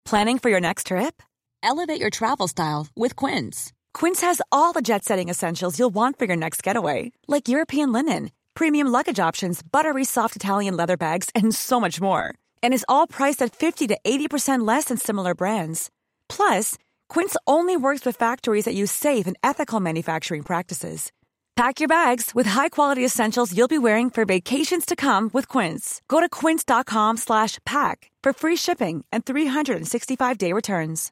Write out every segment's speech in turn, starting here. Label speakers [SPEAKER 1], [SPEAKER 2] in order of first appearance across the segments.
[SPEAKER 1] Planning for your next trip?
[SPEAKER 2] Elevate your travel style with Quince.
[SPEAKER 1] Quince has all the jet-setting essentials you'll want for your next getaway, like European linen, premium luggage options, buttery soft Italian leather bags, and so much more. And is all priced at 50 to 80% less than similar brands. Plus, Quince only works with factories that use safe and ethical manufacturing practices. Pack your bags with high-quality essentials you'll be wearing for vacations to come with Quince. Go to quince.com/pack for free shipping and 365-day returns.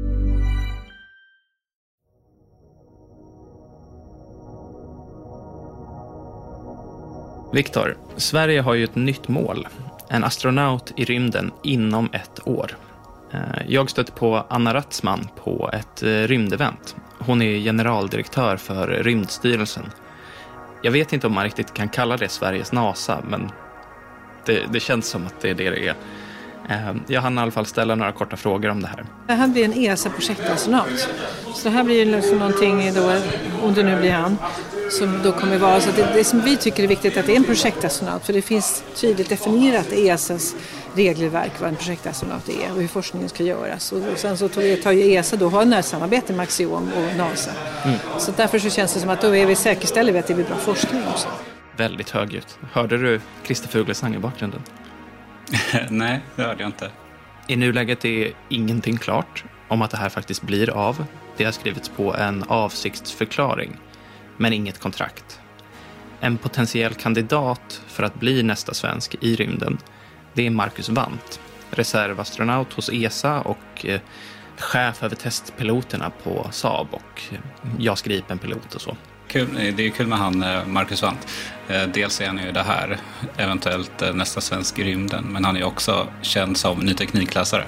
[SPEAKER 3] Viktor, Sverige har ju ett nytt mål. En astronaut i rymden inom ett år. Jag stötte på Anna Ratzman på ett rymdevent. Hon är generaldirektör för Rymdstyrelsen. Jag vet inte om man riktigt kan kalla det Sveriges NASA, men det känns som att det är det det är. Jag hann i alla fall ställa några korta frågor om det här.
[SPEAKER 4] Det här blir en ESA-projektastronaut. Så det här blir liksom någonting då, om det nu blir han, som då kommer vara. Så det som vi tycker är viktigt att det är en projektastronaut. För det finns tydligt definierat i ESAs regelverk vad en projektastronaut är och hur forskningen ska göras. Och sen så tar ju ESA då har närsamarbete med Axiom och NASA. Så därför så känns det som att då är vi säkerställer vi att det blir bra forskning också.
[SPEAKER 3] Väldigt högljutt. Hörde du Christer Fuglesang i bakgrunden?
[SPEAKER 5] Nej, det hörde jag inte.
[SPEAKER 3] I nuläget är ingenting klart om att det här faktiskt blir av. Det har skrivits på en avsiktsförklaring, men inget kontrakt. En potentiell kandidat för att bli nästa svensk i rymden, det är Marcus Wandt, reservastronaut hos ESA och chef över testpiloterna på Saab och JAS Gripen-pilot och så.
[SPEAKER 5] Kul, det är kul med han Marcus Wandt. Dels är han ju det här, eventuellt nästa svensk i rymden, men han är också känd som ny teknikläsare.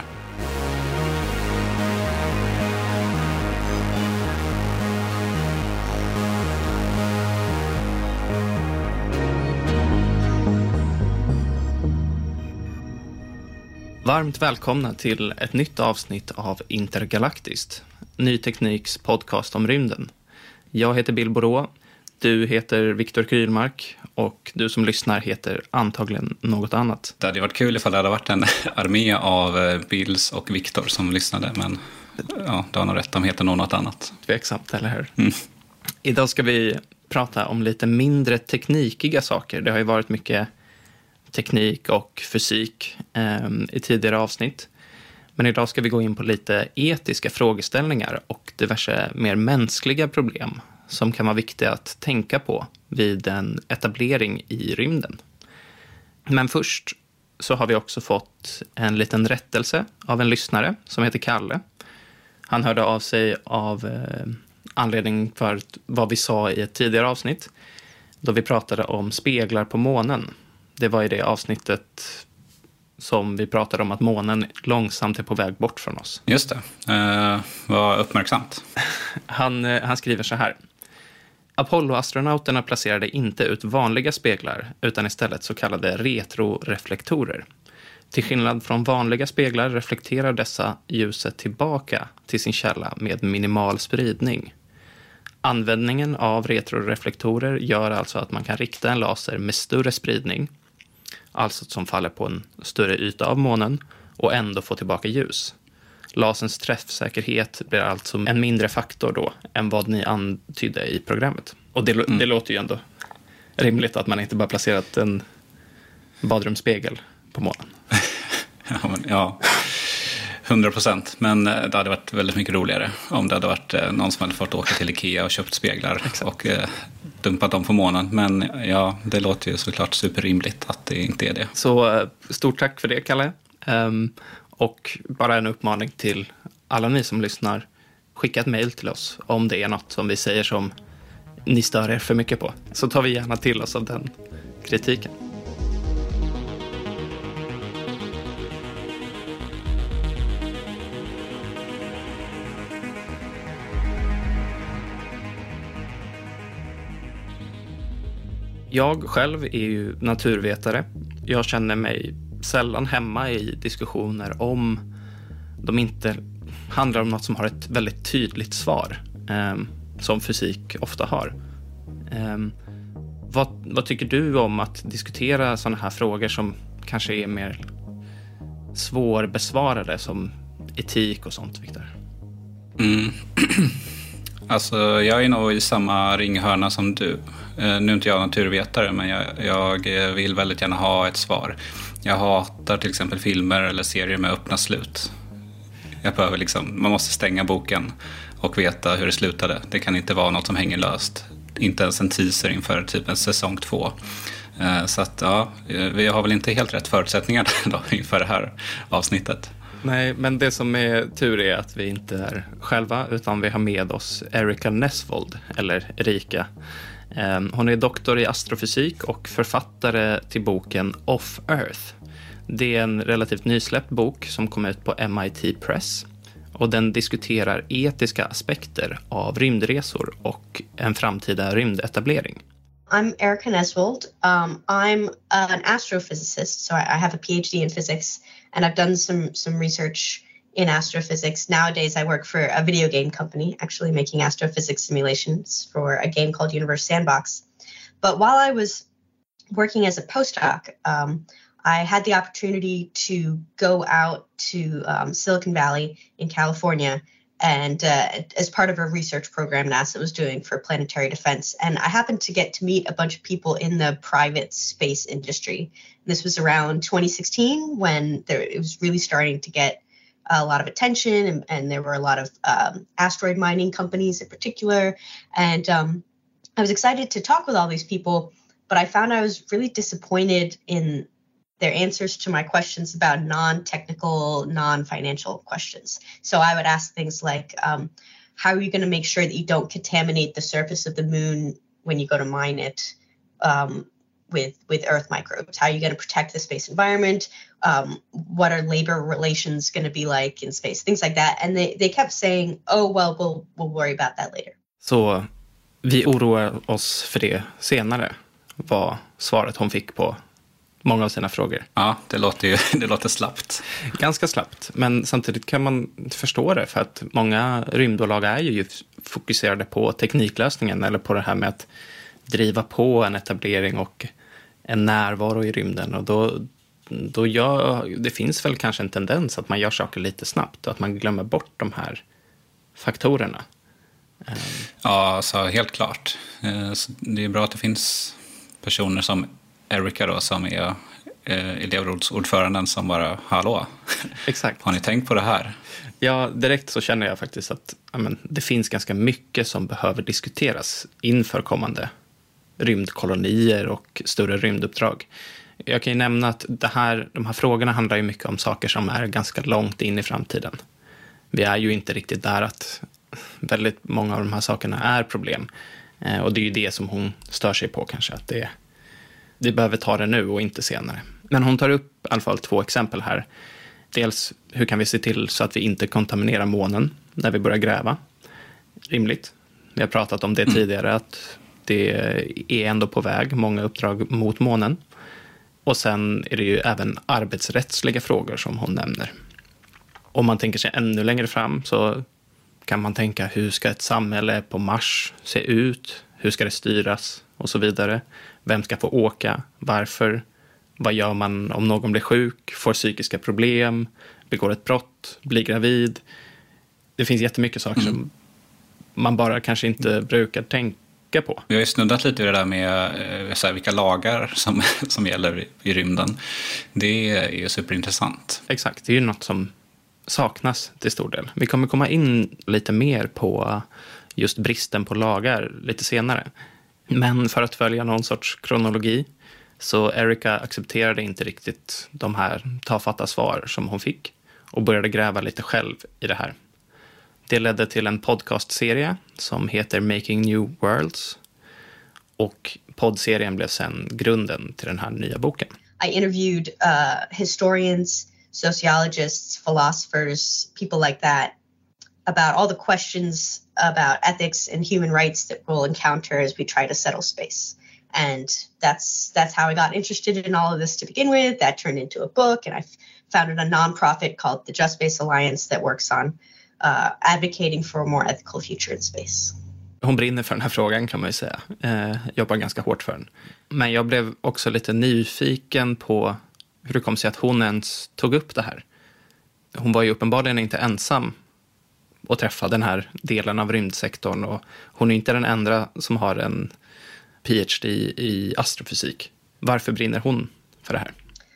[SPEAKER 3] Varmt välkomna till ett nytt avsnitt av Intergalaktiskt, Ny Tekniks podcast om rymden. Jag heter Bill Borå, du heter Viktor Krylmark och du som lyssnar heter antagligen något annat.
[SPEAKER 5] Det hade varit kul ifall det hade varit en armé av Bills och Viktor som lyssnade, men ja, du har nog rätt, de heter något annat.
[SPEAKER 3] Tveksamt, eller hur? Idag ska vi prata om lite mindre teknikiga saker. Det har ju varit mycket teknik och fysik i tidigare avsnitt. Men idag ska vi gå in på lite etiska frågeställningar och diverse mer mänskliga problem som kan vara viktiga att tänka på vid en etablering i rymden. Men först så har vi också fått en liten rättelse av en lyssnare som heter Kalle. Han hörde av sig av anledning för vad vi sa i ett tidigare avsnitt då vi pratade om speglar på månen. Det var i det avsnittet som vi pratade om att månen långsamt är på väg bort från oss.
[SPEAKER 5] Just det. Var uppmärksamt.
[SPEAKER 3] Han skriver så här. Apollo-astronauterna placerade inte ut vanliga speglar utan istället så kallade retroreflektorer. Till skillnad från vanliga speglar reflekterar dessa ljuset tillbaka till sin källa med minimal spridning. Användningen av retroreflektorer gör alltså att man kan rikta en laser med större spridning, alltså som faller på en större yta av månen, och ändå få tillbaka ljus. Laserns träffsäkerhet blir alltså en mindre faktor då än vad ni antydde i programmet. Och det låter ju ändå rimligt att man inte bara placerat en badrumsspegel på månen.
[SPEAKER 5] Ja, 100%. Men det hade varit väldigt mycket roligare om det hade varit någon som hade fått åka till Ikea och köpt speglar. Exakt. Och dumpat dem på månen. Men ja, det låter ju såklart superrimligt att det inte är det.
[SPEAKER 3] Så stort tack för det, Kalle. Och bara en uppmaning till alla ni som lyssnar. Skicka ett mejl till oss om det är något som vi säger som ni stör er för mycket på. Så tar vi gärna till oss av den kritiken. Jag själv är ju naturvetare. Jag känner mig sällan hemma i diskussioner om de inte handlar om något som har ett väldigt tydligt svar, som fysik ofta har. Vad tycker du om att diskutera sådana här frågor som kanske är mer svårbesvarade, som etik och sånt, Victor?
[SPEAKER 5] Alltså, jag är nog i samma ringhörna som du. Nu är inte jag naturvetare, men jag vill väldigt gärna ha ett svar. Jag hatar till exempel filmer eller serier med öppna slut. Jag behöver man måste stänga boken och veta hur det slutade. Det kan inte vara något som hänger löst. Inte ens en teaser inför typ en säsong 2. Så att ja, vi har väl inte helt rätt förutsättningar då inför det här avsnittet.
[SPEAKER 3] Nej, men det som är tur är att vi inte är själva, utan vi har med oss Erica Nesvold, eller Erika. Hon är doktor i astrofysik och författare till boken Off Earth. Det är en relativt nysläppt bok som kom ut på MIT Press. Och den diskuterar etiska aspekter av rymdresor och en framtida rymdetablering.
[SPEAKER 6] I'm Erica Nesvold. I'm an astrophysicist, so I have a PhD in physics, and I've done some research in astrophysics. Nowadays, I work for a video game company, actually making astrophysics simulations for a game called Universe Sandbox. But while I was working as a postdoc, I had the opportunity to go out to Silicon Valley in California and as part of a research program NASA was doing for planetary defense. And I happened to get to meet a bunch of people in the private space industry. This was around 2016 when it was really starting to get a lot of attention, and there were a lot of asteroid mining companies in particular. And I was excited to talk with all these people, but I found I was really disappointed in their answers to my questions about non-technical, non-financial questions. So I would ask things like, how are you going to make sure that you don't contaminate the surface of the moon when you go to mine it with Earth microbes? How are you going to protect the space environment? What are labor relations going to be like in space? Things like that. And they kept saying, oh, well, we'll worry about that later.
[SPEAKER 3] Så vi oroar oss för det senare, var svaret hon fick på många av sina frågor.
[SPEAKER 5] Ja, det låter slappt.
[SPEAKER 3] Ganska slappt, men samtidigt kan man förstå det, för att många rymdbolag är ju fokuserade på tekniklösningen eller på det här med att driva på en etablering och en närvaro i rymden, och då det finns väl kanske en tendens att man gör saker lite snabbt och att man glömmer bort de här faktorerna.
[SPEAKER 5] Ja, så helt klart. Det är bra att det finns personer som Erica då, som är elevrådsordföranden, som bara, hallå,
[SPEAKER 3] exakt.
[SPEAKER 5] Har ni tänkt på det här?
[SPEAKER 3] Ja, direkt så känner jag faktiskt att det finns ganska mycket som behöver diskuteras inför kommande rymdkolonier och större rymduppdrag. Jag kan ju nämna att de här frågorna handlar ju mycket om saker som är ganska långt in i framtiden. Vi är ju inte riktigt där att väldigt många av de här sakerna är problem. Och det är ju det som hon stör sig på kanske, att vi behöver ta det nu och inte senare. Men hon tar upp i alla fall 2 exempel här. Dels, hur kan vi se till så att vi inte kontaminerar månen när vi börjar gräva? Rimligt. Vi har pratat om det tidigare, att det är ändå på väg många uppdrag mot månen. Och sen är det ju även arbetsrättsliga frågor som hon nämner. Om man tänker sig ännu längre fram så kan man tänka, hur ska ett samhälle på Mars se ut? Hur ska det styras? Och så vidare. Vem ska få åka? Varför? Vad gör man om någon blir sjuk? Får psykiska problem? Begår ett brott? Blir gravid? Det finns jättemycket saker som man bara kanske inte brukar tänka på.
[SPEAKER 5] Vi har ju snuddat lite i det där med vilka lagar som gäller i rymden. Det är ju superintressant.
[SPEAKER 3] Exakt, det är ju något som saknas till stor del. Vi kommer komma in lite mer på just bristen på lagar lite senare. Men för att följa någon sorts kronologi, så Erica accepterade inte riktigt de här tafatta svar som hon fick och började gräva lite själv i det här. Det ledde till en podcastserie som heter Making New Worlds, och poddserien blev sen grunden till den här nya boken.
[SPEAKER 6] I interviewed historians, sociologists, philosophers, people like that, about all the questions about ethics and human rights that we'll encounter as we try to settle space. And that's how I got interested in all of this to begin with. That turned into a book, and I founded a nonprofit called the Just Space Alliance that works on advocating for a more ethical future in space.
[SPEAKER 3] Hon brinner för den här frågan, kan man ju säga. Jobbar ganska hårt för den. Men jag blev också lite nyfiken på hur det kom sig att hon ens tog upp det här. hon var ju uppenbarligen inte ensam att träffa den här delen av rymdsektorn, och hon är inte den enda som har en PhD i astrofysik. Varför brinner hon för det här?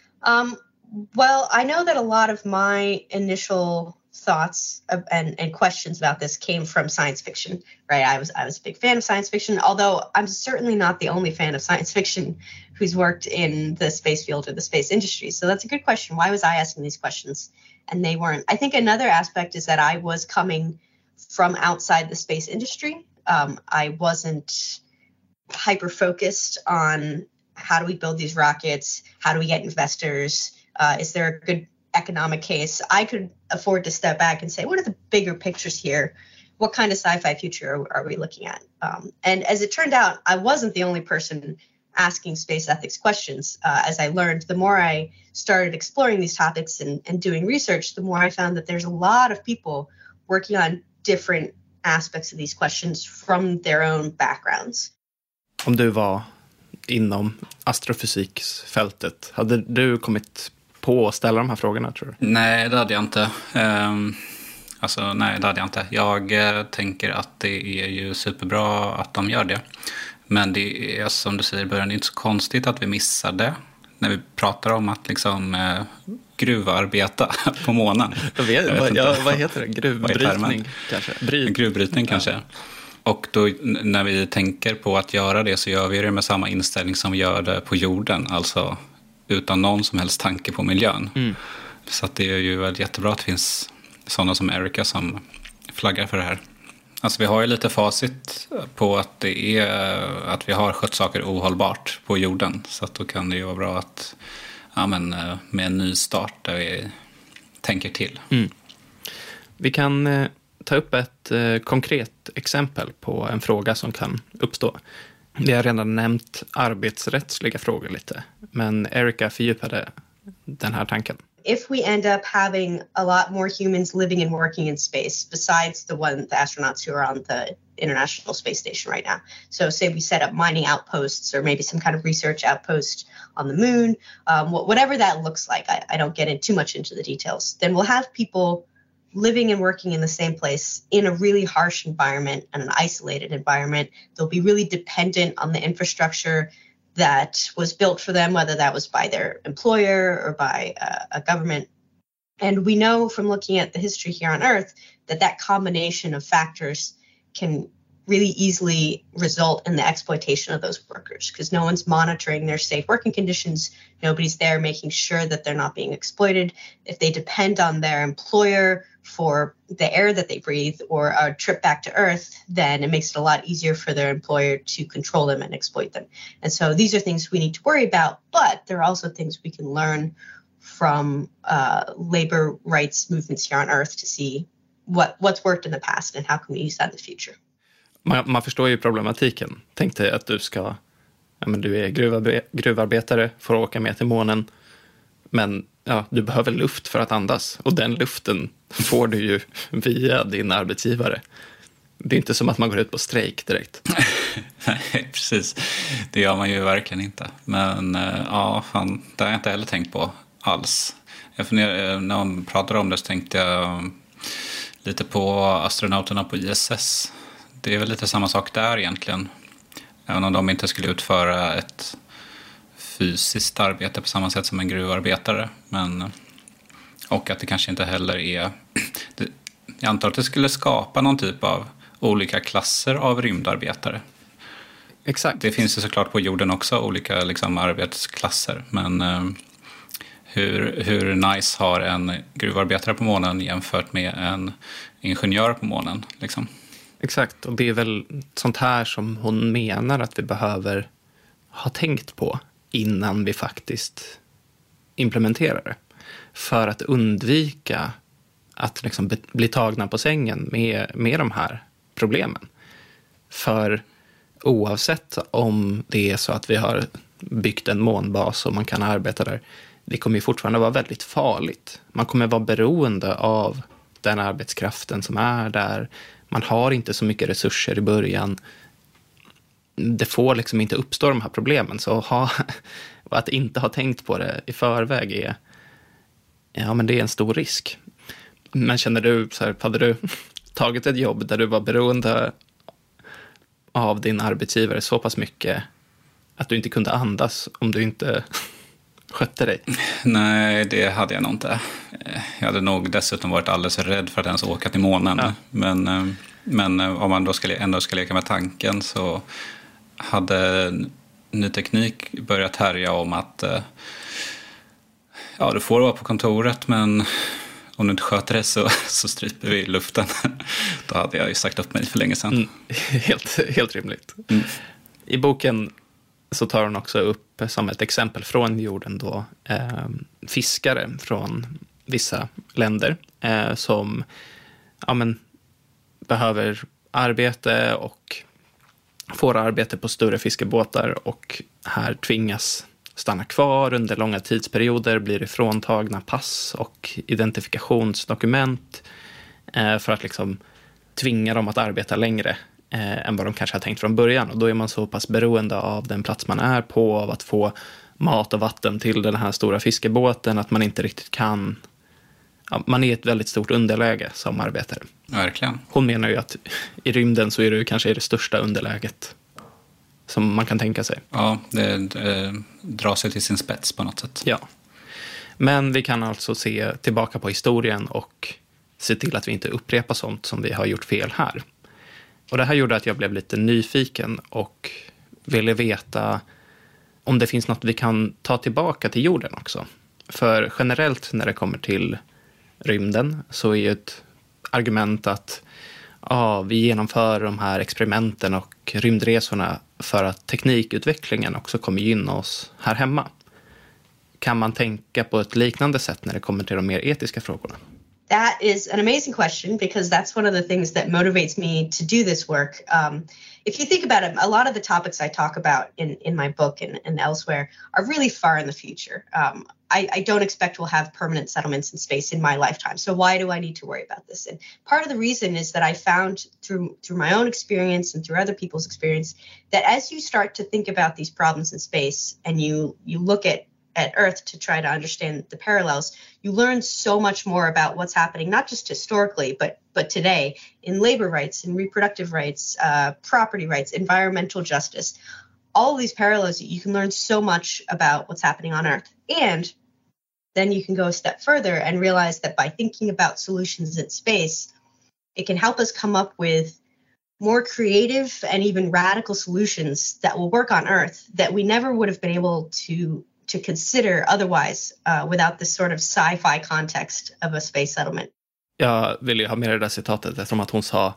[SPEAKER 6] Well, I know that a lot of my initial thoughts and questions about this came from science fiction, right? I was a big fan of science fiction, although I'm certainly not the only fan of science fiction who's worked in the space field or the space industry. So that's a good question. Why was I asking these questions and they weren't? I think another aspect is that I was coming from outside the space industry. I wasn't hyper-focused on how do we build these rockets? How do we get investors? Is there a good economic case? I could afford to step back and say, what are the bigger pictures here? What kind of sci-fi future are we looking at? And as it turned out, I wasn't the only person asking space ethics questions. As I learned, the more I started exploring these topics and doing research, the more I found that there's a lot of people working on different aspects of these questions from their own backgrounds.
[SPEAKER 3] Om du var inom astrofysiksfältet, hade du kommit på att ställa de här frågorna, tror du?
[SPEAKER 5] Nej, det hade jag inte. Nej, det hade jag inte. Jag tänker att det är ju superbra att de gör det. Men det är, som du säger i början, det är inte så konstigt att vi missar det när vi pratar om att liksom gruvarbeta på månen.
[SPEAKER 3] Vad heter det? Gruvbrytning kanske?
[SPEAKER 5] Gruvbrytning kanske. Och då när vi tänker på att göra det så gör vi det med samma inställning som vi gör det på jorden. Alltså utan någon som helst tanke på miljön. Mm. Så att det är ju väl jättebra att det finns sådana som Erica som flaggar för det här. Alltså vi har ju lite facit på att det är att vi har skött saker ohållbart på jorden. Så att då kan det ju vara bra att med en ny start där vi tänker till. Mm.
[SPEAKER 3] Vi kan ta upp ett konkret exempel på en fråga som kan uppstå. Vi har redan nämnt arbetsrättsliga frågor lite, men Erica fördjupade den här tanken.
[SPEAKER 6] If we end up having a lot more humans living and working in space besides the astronauts who are on the International Space Station right now. So say we set up mining outposts or maybe some kind of research outpost on the moon, whatever that looks like, I don't get in too much into the details. Then we'll have people living and working in the same place in a really harsh environment and an isolated environment. They'll be really dependent on the infrastructure that was built for them, whether that was by their employer or by a government. And we know from looking at the history here on Earth that combination of factors can really easily result in the exploitation of those workers because no one's monitoring their safe working conditions. Nobody's there making sure that they're not being exploited. If they depend on their employer for the air that they breathe or a trip back to Earth, then it makes it a lot easier for their employer to control them and exploit them. And so these are things we need to worry about, but there are also things we can learn from labor rights movements here on Earth to see what's worked in the past and how can we use that in the future.
[SPEAKER 3] Man förstår ju problematiken. Tänk dig att du är gruvarbetare, får åka med till månen, men du behöver luft för att andas. Och den luften får du ju via din arbetsgivare. Det är inte som att man går ut på strejk direkt.
[SPEAKER 5] Nej, precis. Det gör man ju verkligen inte. Men det har jag inte heller tänkt på alls. När man pratar om det så tänkte jag lite på astronauterna på ISS. Det är väl lite samma sak där egentligen. Även om de inte skulle utföra ett fysiskt arbete på samma sätt som en gruvarbetare. Och att det kanske inte heller är... Jag antar att det skulle skapa någon typ av olika klasser av rymdarbetare.
[SPEAKER 3] Exakt.
[SPEAKER 5] Det finns ju såklart på jorden också olika arbetsklasser. Men hur nice har en gruvarbetare på månen jämfört med en ingenjör på månen liksom?
[SPEAKER 3] Exakt, och det är väl sånt här som hon menar att vi behöver ha tänkt på innan vi faktiskt implementerar det. För att undvika att bli tagna på sängen med de här problemen. För oavsett om det är så att vi har byggt en månbas och man kan arbeta där, det kommer ju fortfarande vara väldigt farligt. Man kommer vara beroende av den arbetskraften som är där. Man har inte så mycket resurser i början. Det får inte uppstå de här problemen. Så att inte ha tänkt på det i förväg det är en stor risk. Men känner du, så här, hade du tagit ett jobb där du var beroende av din arbetsgivare så pass mycket att du inte kunde andas om du inte skötte dig?
[SPEAKER 5] Nej, det hade jag nog inte. Jag hade nog dessutom varit alldeles för rädd för att ens åka till månen. Ja. Men om man då ändå ska leka med tanken, så hade ny teknik börjat härja om att du får vara på kontoret, men om du inte sköter det så stryper vi luften. Då hade jag ju sagt upp mig för länge sedan.
[SPEAKER 3] Helt rimligt. I boken så tar hon också upp som ett exempel från jorden då fiskare från vissa länder som behöver arbete och får arbete på större fiskebåtar och här tvingas stanna kvar under långa tidsperioder, blir ifråntagna pass och identifikationsdokument för att liksom tvinga dem att arbeta längre än vad de kanske har tänkt från början. Och då är man så pass beroende av den plats man är på, av att få mat och vatten till den här stora fiskebåten, att man inte riktigt kan... Ja, man är i ett väldigt stort underläge som arbetare.
[SPEAKER 5] Verkligen.
[SPEAKER 3] Hon menar ju att i rymden så är det kanske det största underläget som man kan tänka sig.
[SPEAKER 5] Ja, det drar sig till sin spets på något sätt.
[SPEAKER 3] Ja. Men vi kan alltså se tillbaka på historien och se till att vi inte upprepar sånt som vi har gjort fel här. Och det här gjorde att jag blev lite nyfiken och ville veta om det finns något vi kan ta tillbaka till jorden också. För generellt när det kommer till rymden så är ju ett argument att vi genomför de här experimenten och rymdresorna för att teknikutvecklingen också kommer gynna oss här hemma. Kan man tänka på ett liknande sätt när det kommer till de mer etiska frågorna?
[SPEAKER 6] That is an amazing question, because that's one of the things that motivates me to do this work. If you think about it, a lot of the topics I talk about in my book and elsewhere are really far in the future. I don't expect we'll have permanent settlements in space in my lifetime. So why do I need to worry about this? And part of the reason is that I found through my own experience and through other people's experience that as you start to think about these problems in space and you look at Earth to try to understand the parallels, you learn so much more about what's happening, not just historically, but today in labor rights, in reproductive rights, property rights, environmental justice. All of these parallels, you can learn so much about what's happening on Earth. And then you can go a step further and realize that by thinking about solutions in space, it can help us come up with more creative and even radical solutions that will work on Earth that we never would have been able to consider otherwise without this sort of sci-fi context of a space settlement.
[SPEAKER 3] Jag vill ju ha med det där citatet eftersom att hon sa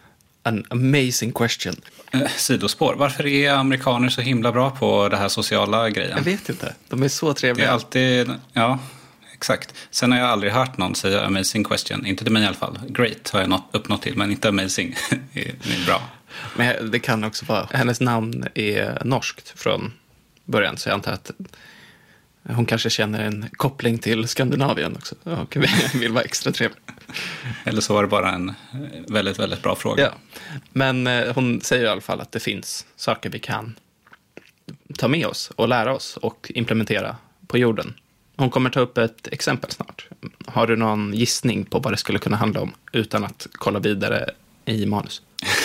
[SPEAKER 3] an amazing question.
[SPEAKER 5] Sidospår. Varför är amerikaner så himla bra på det här sociala grejen?
[SPEAKER 3] Jag vet inte. De är så trevliga.
[SPEAKER 5] Det är alltid, ja, exakt. Sen har jag aldrig hört någon säga amazing question. Inte till mig i alla fall. Great har jag uppnått till, men inte amazing. Det är bra.
[SPEAKER 3] Men det kan också vara, hennes namn är norskt från början, så jag antar att hon kanske känner en koppling till Skandinavien också. Och vill vara extra trevlig.
[SPEAKER 5] Eller så var det bara en väldigt, väldigt bra fråga.
[SPEAKER 3] Ja. Men hon säger i alla fall att det finns saker vi kan ta med oss och lära oss och implementera på jorden. Hon kommer ta upp ett exempel snart. Har du någon gissning på vad det skulle kunna handla om utan att kolla vidare i manus?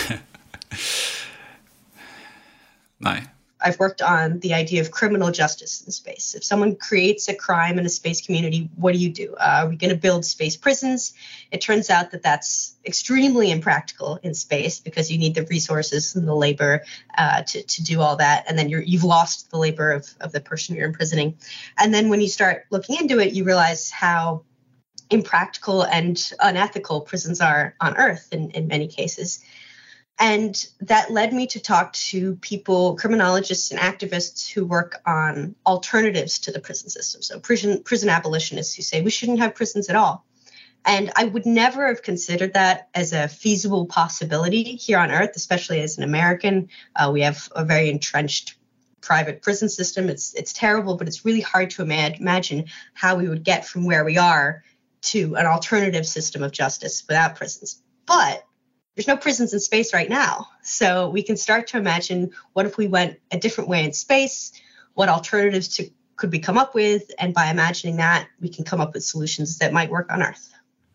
[SPEAKER 5] Nej.
[SPEAKER 6] I've worked on the idea of criminal justice in space. If someone creates a crime in a space community, what do? Are we going to build space prisons? It turns out that that's extremely impractical in space because you need the resources and the labor to do all that. And then you've lost the labor of the person you're imprisoning. And then when you start looking into it, you realize how impractical and unethical prisons are on Earth in many cases. And that led me to talk to people, criminologists and activists who work on alternatives to the prison system. So prison abolitionists who say we shouldn't have prisons at all. And I would never have considered that as a feasible possibility here on Earth, especially as an American. We have a very entrenched private prison system. It's terrible, but it's really hard to imagine how we would get from where we are to an alternative system of justice without prisons. But there's no prisons in space right now. So we can start to imagine, what if we went a different way in space? What alternatives could we come up with? And by imagining that, we can come up with solutions that might work on Earth.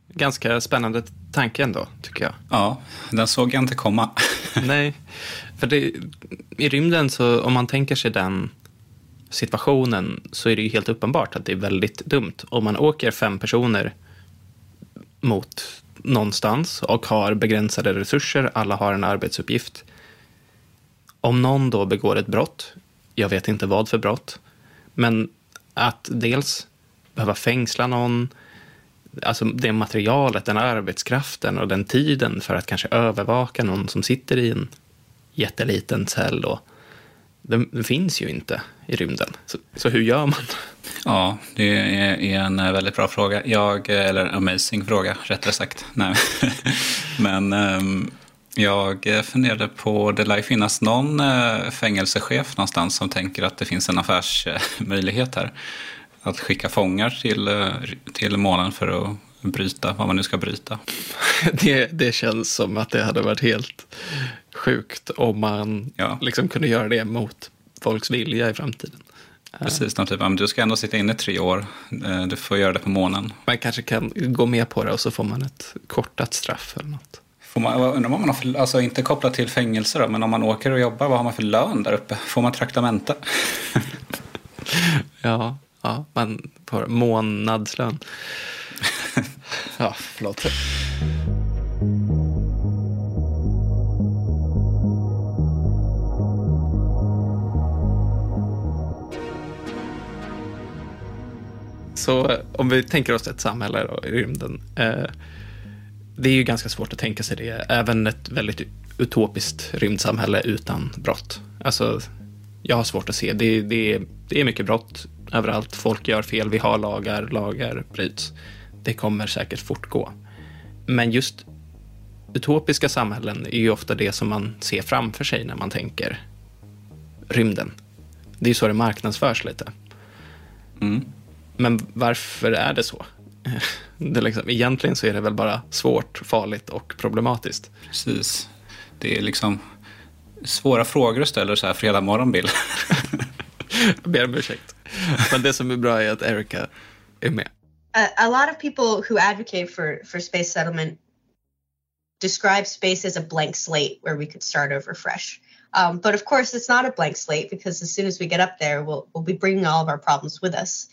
[SPEAKER 3] Ganska spännande tanke ändå, tycker jag.
[SPEAKER 5] Ja, den såg jag inte komma.
[SPEAKER 3] Nej, för i rymden så om man tänker sig den situationen så är det ju helt uppenbart att det är väldigt dumt. Om man åker 5 personer mot någonstans och har begränsade resurser, alla har en arbetsuppgift. Om någon då begår ett brott, jag vet inte vad för brott, men att dels behöva fängsla någon, alltså det materialet, den arbetskraften och den tiden för att kanske övervaka någon som sitter i en jätteliten cell då, den finns ju inte i rymden. Så hur gör man?
[SPEAKER 5] Ja, det är en väldigt bra fråga. Eller amazing fråga, rättare sagt. Nej. Men jag funderade på, det lär finnas någon fängelsechef någonstans som tänker att det finns en affärsmöjlighet här. Att skicka fångar till månen för att bryta vad man nu ska bryta.
[SPEAKER 3] Det känns som att det hade varit helt sjukt om man liksom kunde göra det mot folks vilja i framtiden.
[SPEAKER 5] Precis, typ, du ska ändå sitta inne 3 år. Du får göra det på månen.
[SPEAKER 3] Man kanske kan gå med på det och så får man ett kortat straff eller något.
[SPEAKER 5] Undrar vad man har för, alltså inte kopplat till fängelse då, men om man åker och jobbar, vad har man för lön där uppe? Får man traktamente?
[SPEAKER 3] Ja, man får månadslön. Ja, förlåt. Så om vi tänker oss ett samhälle då, i rymden. Det är ju ganska svårt att tänka sig det. Även ett väldigt utopiskt rymdsamhälle utan brott. Alltså, jag har svårt att se. Det är mycket brott överallt. Folk gör fel. Vi har lagar bryts. Det kommer säkert fortgå. Men just utopiska samhällen är ju ofta det som man ser framför sig när man tänker rymden. Det är ju så det marknadsförs lite.
[SPEAKER 5] Mm.
[SPEAKER 3] Men varför är det så? Egentligen så är det väl bara svårt, farligt och problematiskt.
[SPEAKER 5] Precis. Det är liksom svåra frågor du ställer så här fredag morgon, Bill.
[SPEAKER 3] Jag ber om ursäkt. Men det som är bra är att Erica är med.
[SPEAKER 6] A lot of people who advocate for space settlement describe space as a blank slate where we could start over fresh. But of course, it's not a blank slate because as soon as we get up there, we'll be bringing all of our problems with us.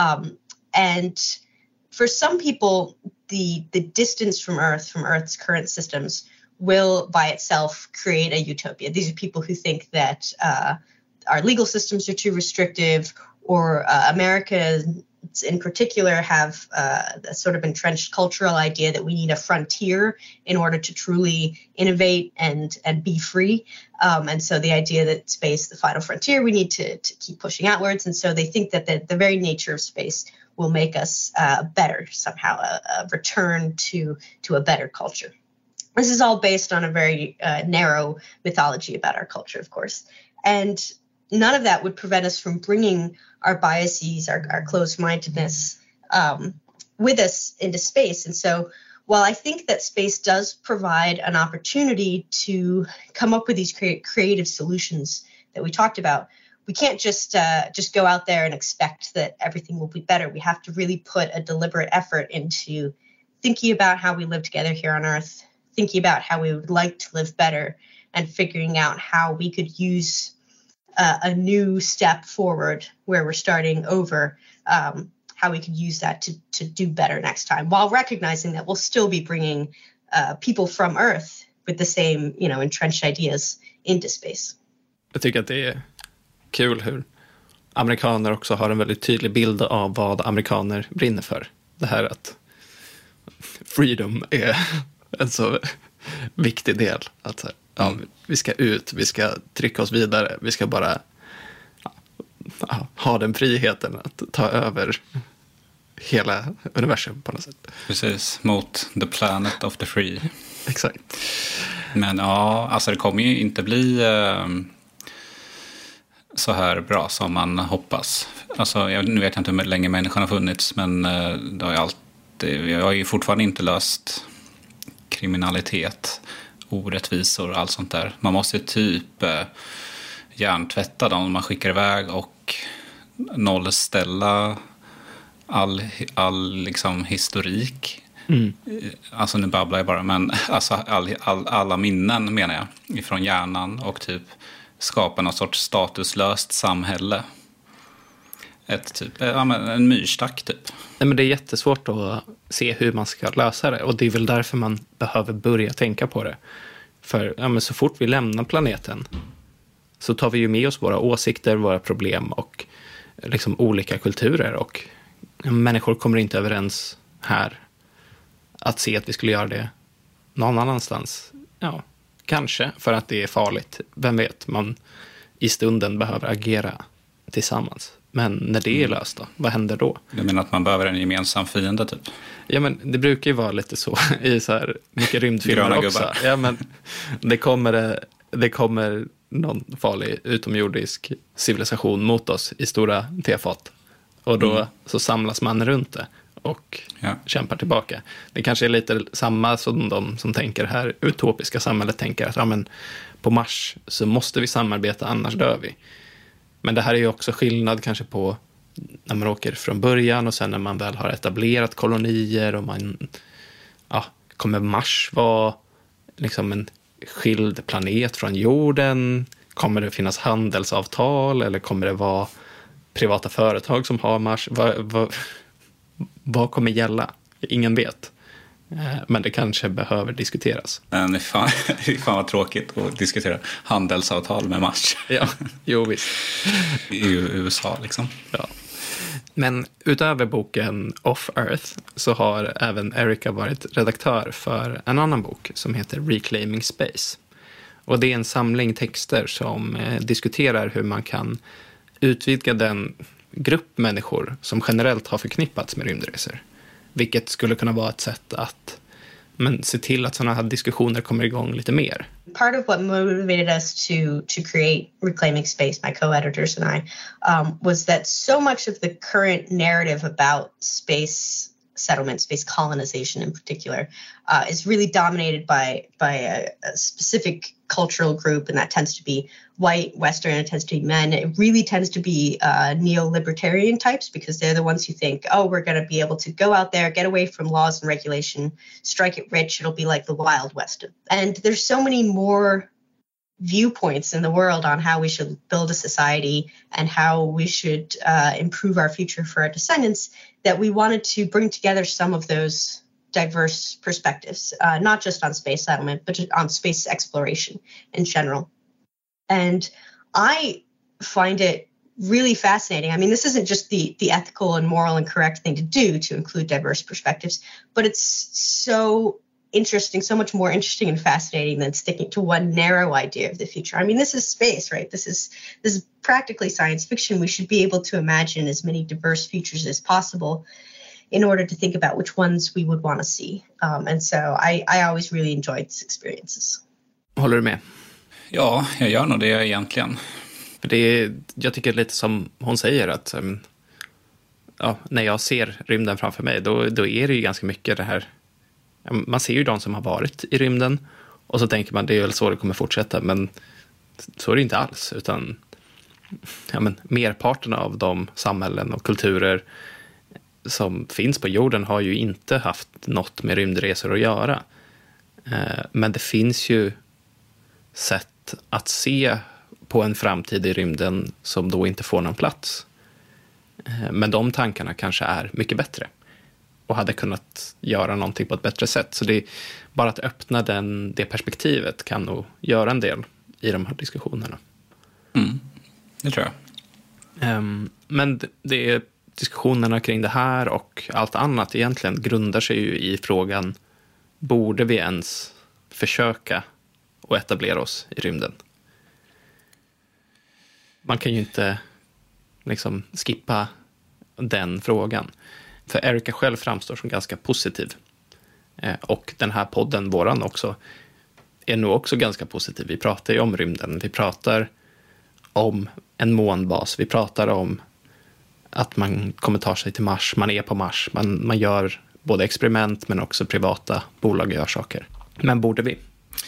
[SPEAKER 6] And for some people, the distance from Earth's current systems, will by itself create a utopia. These are people who think that our legal systems are too restrictive, or America in particular have a sort of entrenched cultural idea that we need a frontier in order to truly innovate and be free. And so the idea that space, the final frontier, we need to keep pushing outwards. And so they think that the very nature of space will make us better somehow, a return to a better culture. This is all based on a very narrow mythology about our culture, of course. And none of that would prevent us from bringing our biases, our closed-mindedness with us into space. And so while I think that space does provide an opportunity to come up with these creative solutions that we talked about, we can't just go out there and expect that everything will be better. We have to really put a deliberate effort into thinking about how we live together here on Earth, thinking about how we would like to live better, and figuring out how we could use a new step forward where we're starting over, how we could use that to do better next time, while recognizing that we'll still be bringing people from Earth with the same, entrenched ideas into space.
[SPEAKER 3] Jag tycker att det är kul hur amerikaner också har en väldigt tydlig bild av vad amerikaner brinner för. Det här att freedom är en så viktig del. Att vi ska ut, vi ska trycka oss vidare, vi ska bara ha den friheten att ta över hela universum på något sätt.
[SPEAKER 5] Precis, mot the planet of the free.
[SPEAKER 3] Exakt.
[SPEAKER 5] Men det kommer ju inte bli så här bra som man hoppas. Nu vet jag inte hur länge människan har funnits, men det har jag har ju fortfarande inte löst kriminalitet, orättvisor och allt sånt där. Man måste typ hjärntvätta dem man skickar iväg och nollställa all liksom historik Alltså nu babblar jag bara, men alltså alla minnen menar jag ifrån hjärnan och typ skapa något sorts statuslöst samhälle. En myrstack typ.
[SPEAKER 3] Nej, men det är jättesvårt att se hur man ska lösa det. Och det är väl därför man behöver börja tänka på det. För men så fort vi lämnar planeten så tar vi ju med oss våra åsikter, våra problem och liksom olika kulturer. Och människor kommer inte överens här att se att vi skulle göra det någon annanstans. Ja, kanske för att det är farligt. Vem vet, man i stunden behöver agera tillsammans. Men när det är löst då, vad händer då?
[SPEAKER 5] Du menar att man behöver en gemensam fiende typ?
[SPEAKER 3] Ja, men det brukar ju vara lite så i så här mycket rymdfilmer också. Gubbar. Ja, men det kommer någon farlig utomjordisk civilisation mot oss i stora tefat. Och då så samlas man runt det och kämpar tillbaka. Det kanske är lite samma som de som tänker här utopiska samhället tänker att men på Mars så måste vi samarbeta, annars dör vi. Men det här är ju också skillnad kanske på när man åker från början och sen när man väl har etablerat kolonier och kommer Mars vara liksom en skild planet från jorden? Kommer det finnas handelsavtal eller kommer det vara privata företag som har Mars? Vad kommer gälla? Ingen vet. Men det kanske behöver diskuteras.
[SPEAKER 5] Men fan vad tråkigt att diskutera handelsavtal med Mars.
[SPEAKER 3] Ja, jo visst.
[SPEAKER 5] I USA liksom.
[SPEAKER 3] Ja. Men utöver boken Off Earth så har även Erica varit redaktör för en annan bok som heter Reclaiming Space. Och det är en samling texter som diskuterar hur man kan utvidga den grupp människor som generellt har förknippats med rymdresor. Vilket skulle kunna vara ett sätt att se till att sådana här diskussioner kommer igång lite mer.
[SPEAKER 6] Part of what motivated us to create Reclaiming Space, my co-editors and I, was that so much of the current narrative about space settlement, space colonization in particular, is really dominated by a specific cultural group, and that tends to be white, Western, it tends to be men. It really tends to be neo-libertarian types because they're the ones who think, oh, we're going to be able to go out there, get away from laws and regulation, strike it rich, it'll be like the Wild West. And there's so many more viewpoints in the world on how we should build a society and how we should improve our future for our descendants that we wanted to bring together some of those diverse perspectives, not just on space settlement, but on space exploration in general. And I find it really fascinating. I mean, this isn't just the ethical and moral and correct thing to do to include diverse perspectives, but it's so interesting, so much more interesting and fascinating than sticking to one narrow idea of the future. I mean, this is space, right? This is practically science fiction. We should be able to imagine as many diverse futures as possible in order to think about which ones we would want to see. And so I always really enjoyed these experiences.
[SPEAKER 3] Håller du med?
[SPEAKER 5] Ja, jag gör nog det egentligen.
[SPEAKER 3] För jag tycker lite som hon säger att när jag ser rymden framför mig då är det ju ganska mycket det här. Man ser ju de som har varit i rymden och så tänker man det är väl så det kommer fortsätta, men så är det inte alls, utan merparten av de samhällen och kulturer som finns på jorden har ju inte haft något med rymdresor att göra. Men det finns ju sätt att se på en framtid i rymden som då inte får någon plats. Men de tankarna kanske är mycket bättre och hade kunnat göra någonting på ett bättre sätt. Så det är bara att öppna det perspektivet kan nog göra en del i de här diskussionerna.
[SPEAKER 5] Det tror jag.
[SPEAKER 3] Men det är diskussionerna kring det här och allt annat egentligen grundar sig ju i frågan: borde vi ens försöka att etablera oss i rymden? Man kan ju inte liksom skippa den frågan. För Erica själv framstår som ganska positiv. Och den här podden, våran också, är nog också ganska positiv. Vi pratar ju om rymden. Vi pratar om en månbas. Vi pratar om att man kommer ta sig till Mars. Man är på Mars. Man gör både experiment men också privata bolag gör saker. Men borde vi?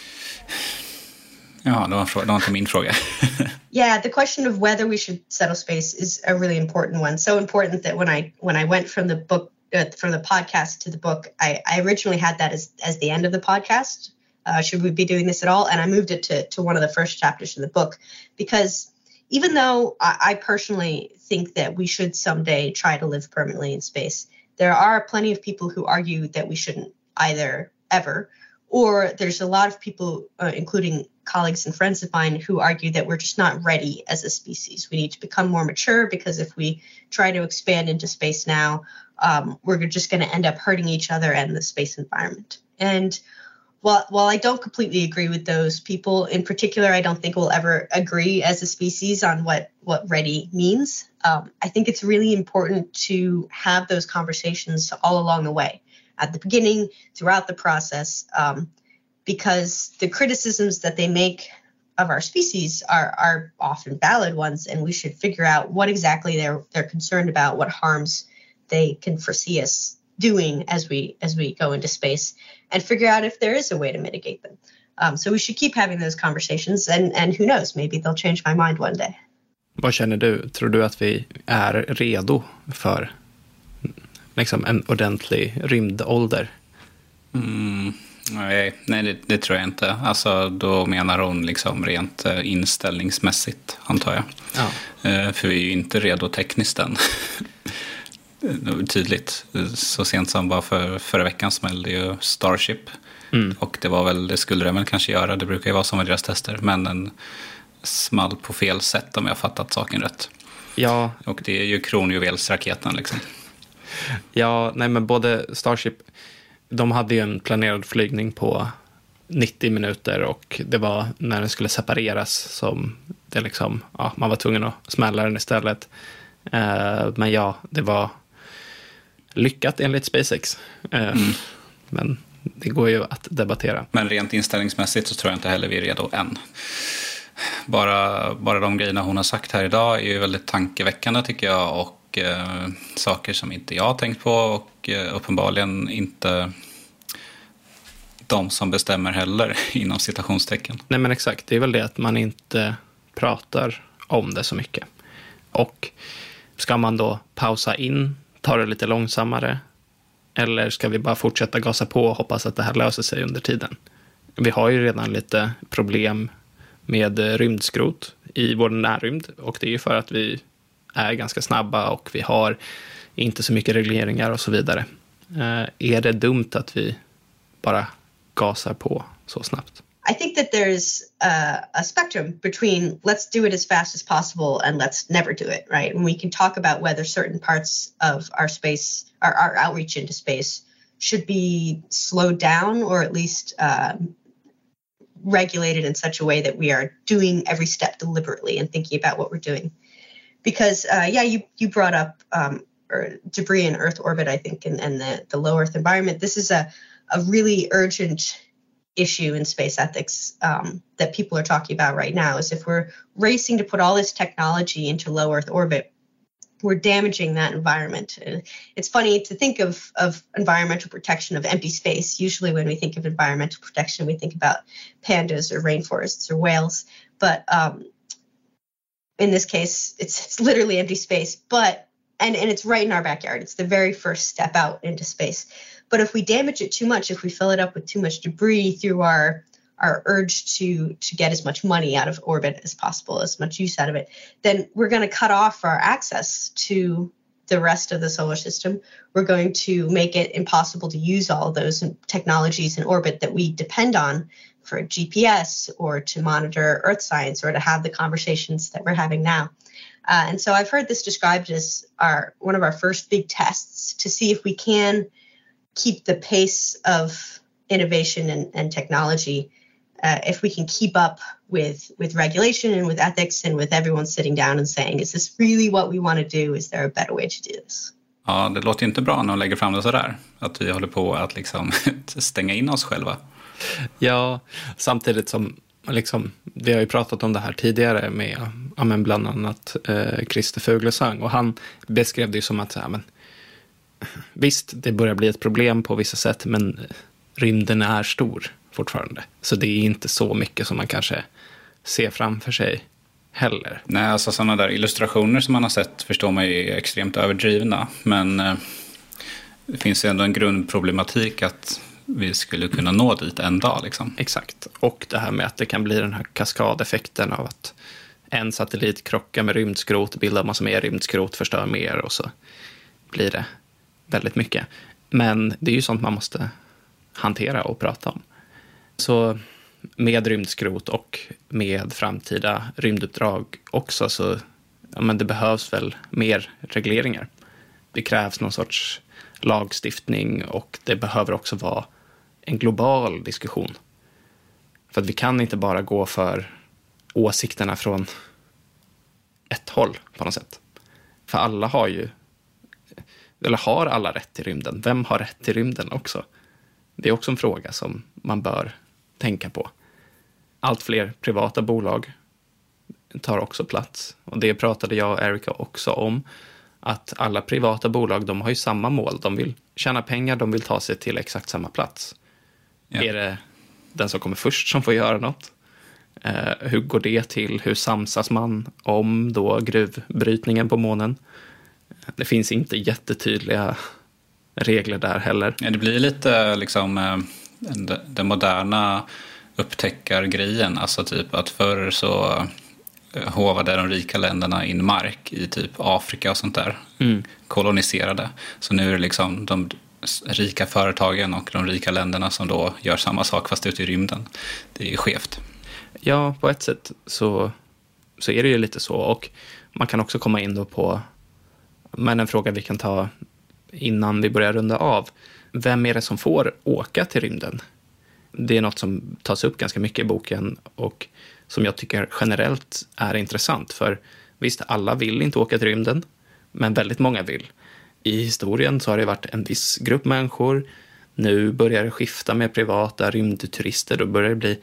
[SPEAKER 5] Ja, det var inte min fråga.
[SPEAKER 6] Yeah, the question of whether we should settle space is a really important one. So important that when I went from the book from the podcast to the book, I originally had that as the end of the podcast. Should we be doing this at all? And I moved it to one of the first chapters in the book, because even though I personally think that we should someday try to live permanently in space, there are plenty of people who argue that we shouldn't either, ever. Or there's a lot of people, including colleagues and friends of mine, who argue that we're just not ready as a species. We need to become more mature, because if we try to expand into space now, we're just going to end up hurting each other and the space environment. And while I don't completely agree with those people, in particular, I don't think we'll ever agree as a species on what ready means. I think it's really important to have those conversations all along the way, at the beginning, throughout the process, because the criticisms that they make of our species are often valid ones, and we should figure out what exactly they're concerned about, what harms they can foresee us doing as we go into space, and figure out if there is a way to mitigate them. So we should keep having those conversations, and who knows, maybe they'll change my mind one day.
[SPEAKER 3] Vad känner du? Tror du att vi är redo för liksom en ordentlig rymdålder?
[SPEAKER 5] Nej, det tror jag inte. Alltså, då menar hon liksom rent inställningsmässigt, antar jag. Ja. För vi är ju inte redo tekniskt än. Tydligt. Så sent som bara förra veckan smällde ju Starship. Och det skulle den väl kanske göra. Det brukar ju vara som med deras tester. Men den small på fel sätt, om jag fattat saken rätt.
[SPEAKER 3] Ja.
[SPEAKER 5] Och det är ju kronjuvelsraketen liksom.
[SPEAKER 3] Ja, nej, men både Starship, de hade ju en planerad flygning på 90 minuter, och det var när den skulle separeras som det liksom, ja, man var tvungen att smälla den istället. Men ja, det var lyckat enligt SpaceX. Men det går ju att debattera.
[SPEAKER 5] Men rent inställningsmässigt så tror jag inte heller vi är redo än. Bara de grejerna hon har sagt här idag är ju väldigt tankeväckande, tycker jag, och saker som inte jag har tänkt på, och uppenbarligen inte de som bestämmer heller, inom citationstecken.
[SPEAKER 3] Nej, men exakt, det är väl det att man inte pratar om det så mycket. Och ska man då pausa in, ta det lite långsammare, eller ska vi bara fortsätta gasa på och hoppas att det här löser sig under tiden? Vi har ju redan lite problem med rymdskrot i vår närrymd, och det är ju för att vi är ganska snabba och vi har inte så mycket regleringar och så vidare. Är det dumt att vi bara gasar på så snabbt?
[SPEAKER 6] I think that there's a spectrum between let's do it as fast as possible and let's never do it, right? And we can talk about whether certain parts of our space, our outreach into space, should be slowed down or at least regulated in such a way that we are doing every step deliberately and thinking about what we're doing. Because, you brought up debris in Earth orbit, I think, and the low Earth environment. This is a really urgent issue in space ethics that people are talking about right now, is if we're racing to put all this technology into low Earth orbit, we're damaging that environment. And it's funny to think of environmental protection of empty space. Usually when we think of environmental protection, we think about pandas or rainforests or whales. But in this case, it's literally empty space, but and it's right in our backyard. It's the very first step out into space. But if we damage it too much, if we fill it up with too much debris through our urge to get as much money out of orbit as possible, as much use out of it, then we're going to cut off our access to the rest of the solar system. We're going to make it impossible to use all of those technologies in orbit that we depend on for GPS or to monitor Earth science or to have the conversations that we're having now. And so I've heard this described as one of our first big tests to see if we can keep the pace of innovation and technology, if we can keep up with regulation and with ethics and with everyone sitting down and saying, is this really what we want to do? Is there a better way to do this?
[SPEAKER 5] Ja, det låter inte bra när de lägger fram det sådär. Att vi håller på att liksom stänga in oss själva.
[SPEAKER 3] Ja, samtidigt som liksom, vi har ju pratat om det här tidigare med bland annat Christer Fuglesang, och han beskrev det ju som att visst, det börjar bli ett problem på vissa sätt, men rymden är stor fortfarande. Så det är inte så mycket som man kanske ser framför sig heller.
[SPEAKER 5] Nej, alltså sådana där illustrationer som man har sett förstår man är extremt överdrivna. Men det finns ju ändå en grundproblematik att vi skulle kunna nå dit en dag. Liksom.
[SPEAKER 3] Exakt. Och det här med att det kan bli den här kaskadeffekten av att en satellit krockar med rymdskrot, bildar massor mer rymdskrot, förstör mer och så blir det väldigt mycket. Men det är ju sånt man måste hantera och prata om. Så med rymdskrot och med framtida rymduppdrag också så men det behövs väl mer regleringar. Det krävs någon sorts lagstiftning och det behöver också vara en global diskussion. För att vi kan inte bara gå för åsikterna från ett håll på något sätt. För alla har ju, eller har alla rätt till rymden? Vem har rätt till rymden också? Det är också en fråga som man bör tänka på. Allt fler privata bolag tar också plats. Och det pratade jag och Erika också om. Att alla privata bolag, de har ju samma mål. De vill tjäna pengar, de vill ta sig till exakt samma plats. Ja. Är det den som kommer först som får göra något? Hur går det till? Hur samsas man om då gruvbrytningen på månen? Det finns inte jättetydliga regler där heller.
[SPEAKER 5] Ja, det blir lite liksom den moderna upptäckargrejen. Alltså typ att förr så hovade de rika länderna in mark i typ Afrika och sånt där. Koloniserade. Så nu är det liksom de rika företagen och de rika länderna som då gör samma sak fast ute i rymden. Det är ju skevt.
[SPEAKER 3] Ja, på ett sätt så är det ju lite så. Och man kan också komma in då på, men en fråga vi kan ta innan vi börjar runda av. Vem är det som får åka till rymden? Det är något som tas upp ganska mycket i boken och som jag tycker generellt är intressant. För visst, alla vill inte åka till rymden, men väldigt många vill. I historien så har det varit en viss grupp människor. Nu börjar det skifta med privata rymdturister. Då börjar det bli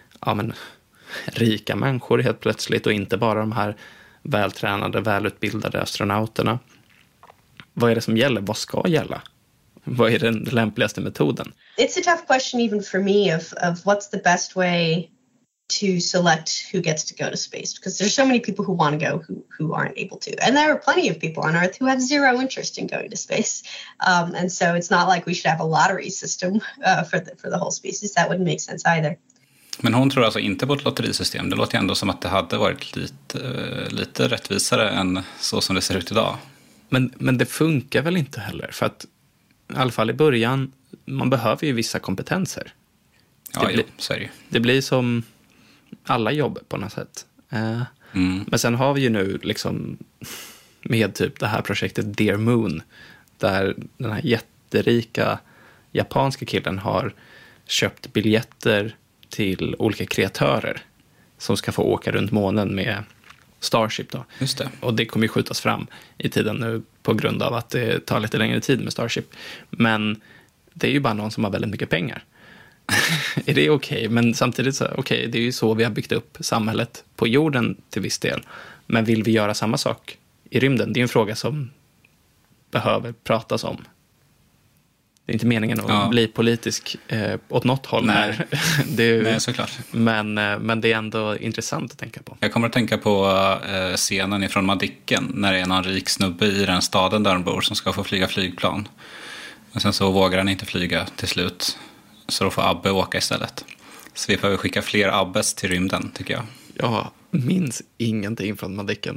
[SPEAKER 3] rika människor helt plötsligt och inte bara de här vältränade, välutbildade astronauterna. Vad är det som gäller? Vad ska gälla? Vad är den lämpligaste metoden?
[SPEAKER 6] It's a tough question even for me of what's the best way to select who gets to go to space, because there's so many people who want to go who aren't able to, and there are plenty of people on Earth who have zero interest in going to space, and so it's not like we should have a lottery system for the whole species. That wouldn't make sense either.
[SPEAKER 5] Men hon tror alltså inte på ett lotterisystem. Det låter ändå som att det hade varit lite rättvisare än så som det ser ut idag.
[SPEAKER 3] Men det funkar väl inte heller, för att i alla fall i början, man behöver ju vissa kompetenser.
[SPEAKER 5] Ja, så är det.
[SPEAKER 3] Det blir som alla jobb på något sätt. Men sen har vi ju nu liksom med typ det här projektet Dear Moon, där den här jätterika japanska killen har köpt biljetter till olika kreatörer som ska få åka runt månen med Starship då.
[SPEAKER 5] Just det. Och
[SPEAKER 3] det kommer ju skjutas fram i tiden nu på grund av att det tar lite längre tid med Starship. Men det är ju bara någon som har väldigt mycket pengar. Är det okej? Men samtidigt så, det är ju så vi har byggt upp samhället på jorden till viss del. Men vill vi göra samma sak i rymden? Det är en fråga som behöver pratas om. Det är inte meningen att bli politisk åt något håll.
[SPEAKER 5] Nej, Nej såklart.
[SPEAKER 3] Men det är ändå intressant att tänka på.
[SPEAKER 5] Jag kommer att tänka på scenen ifrån Madicken när det är någon rik snubbe i den staden där de bor som ska få flyga flygplan. Och sen så vågar han inte flyga till slut. Så då får Abbe åka istället. Så vi behöver skicka fler Abbes till rymden, tycker jag.
[SPEAKER 3] Jag minns ingenting från Madicken.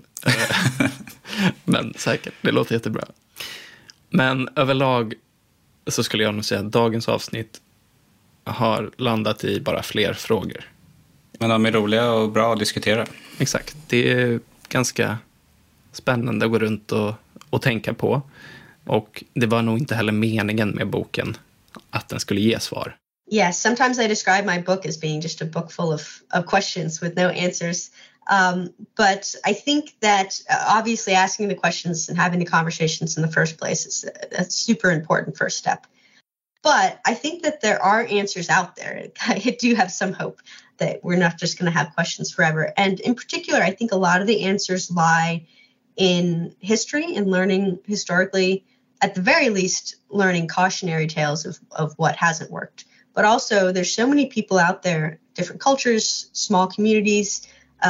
[SPEAKER 3] Men säkert, det låter jättebra. Men överlag så skulle jag nog säga att dagens avsnitt har landat i bara fler frågor.
[SPEAKER 5] Men de är roliga och bra att diskutera.
[SPEAKER 3] Exakt, det är ganska spännande att gå runt och tänka på. Och det var nog inte heller meningen med boken att den skulle ge svar.
[SPEAKER 6] Yes, sometimes I describe my book as being just a book full of questions with no answers. But I think that obviously asking the questions and having the conversations in the first place is a super important first step. But I think that there are answers out there. I do have some hope that we're not just going to have questions forever. And in particular, I think a lot of the answers lie in history and learning historically, at the very least, learning cautionary tales of what hasn't worked. But also, there's so many people out there, different cultures, small communities,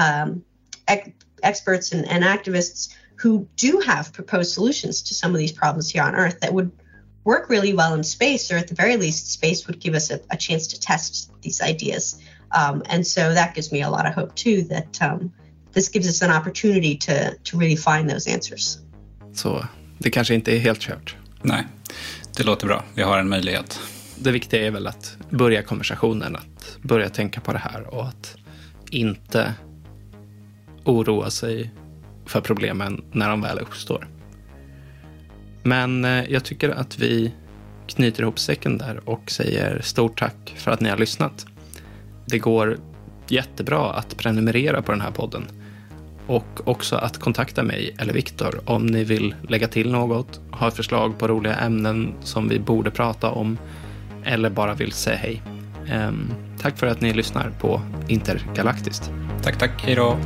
[SPEAKER 6] experts and activists who do have proposed solutions to some of these problems here on Earth that would work really well in space, or at the very least, space would give us a chance to test these ideas. And so that gives me a lot of hope too, that this gives us an opportunity to really find those answers.
[SPEAKER 3] Så det kanske inte är helt kört.
[SPEAKER 5] Nej, det låter bra. Vi har en möjlighet.
[SPEAKER 3] Det viktiga är väl att börja konversationen, att börja tänka på det här och att inte oroa sig för problemen när de väl uppstår. Men jag tycker att vi knyter ihop säcken där och säger stort tack för att ni har lyssnat. Det går jättebra att prenumerera på den här podden och också att kontakta mig eller Viktor om ni vill lägga till något, ha förslag på roliga ämnen som vi borde prata om eller bara vill säga hej. Tack för att ni lyssnar på Intergalaktiskt.
[SPEAKER 5] Tack. Hej då.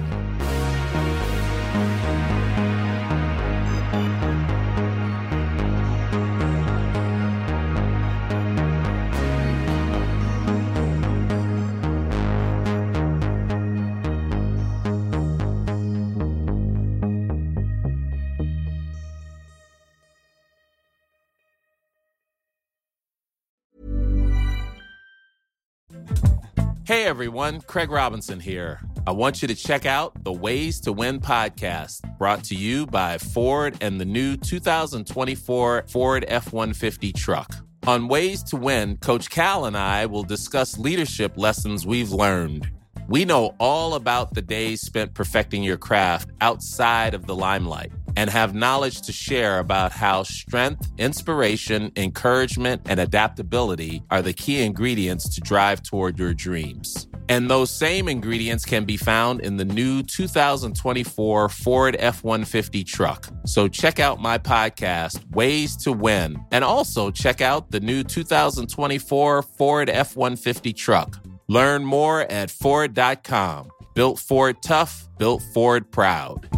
[SPEAKER 7] Hey everyone, Craig Robinson here. I want you to check out the Ways to Win podcast, brought to you by Ford and the new 2024 Ford F-150 truck. On Ways to Win, Coach Cal and I will discuss leadership lessons we've learned. We know all about the days spent perfecting your craft outside of the limelight and have knowledge to share about how strength, inspiration, encouragement, and adaptability are the key ingredients to drive toward your dreams. And those same ingredients can be found in the new 2024 Ford F-150 truck. So check out my podcast, Ways to Win, and also check out the new 2024 Ford F-150 truck. Learn more at Ford.com. Built Ford tough, built Ford proud.